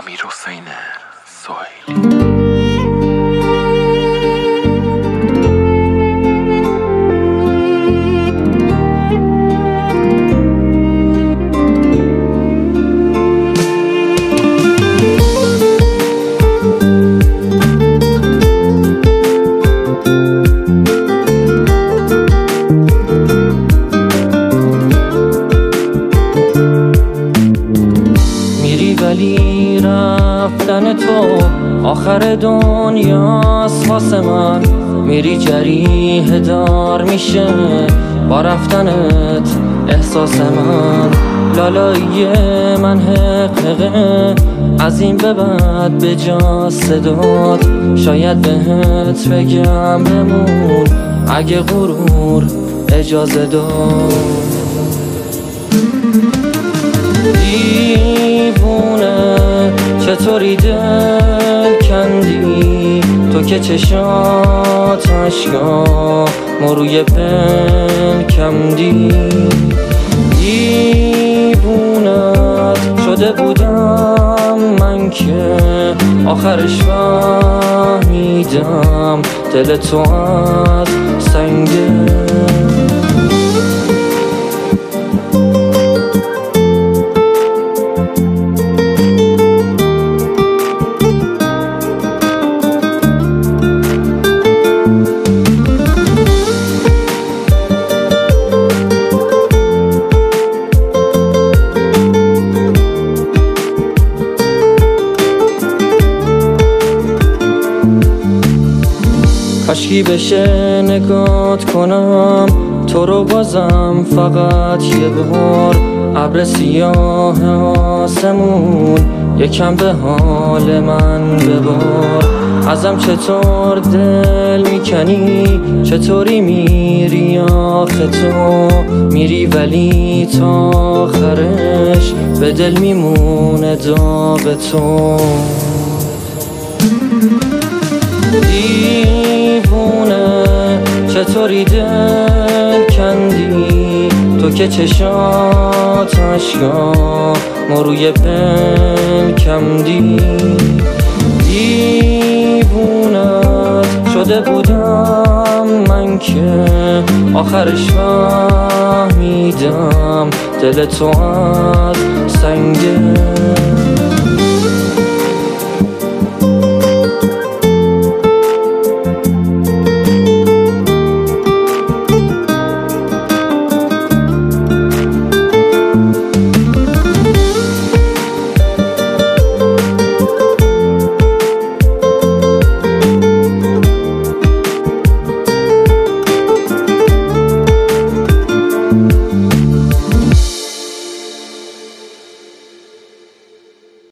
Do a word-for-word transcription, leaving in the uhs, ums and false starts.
امیرحسین سهیلی. ولی رفتن تو آخر دنیاست واسه من، میری جریح دار میشه با رفتنت احساس من. لالایی من حقیقه از این به بعد به جا صدات، شاید بهت بگم بمون اگه غرور اجازه داد. دیوونه چطوری دل کندی تو که چشات اشکا ما روی پل کندی. دیوونت شده بودم من که آخرش فهمیدم دل تو از سنگه. کاشکی بشه نگات کنم تو رو بازم فقط یه بار. ابر سیاه آسمون یکم به حال من ببار. ازم چطور دل میکنی، چطوری میری آخه تو میری ولی تا آخرش به دل میمونه داغ تو. دیوونه چطوری دل کندی تو که چشات اشکا ما روی پل کندی. دیوونت شده بودم من که آخرش فهمیدم دل تو از سنگه.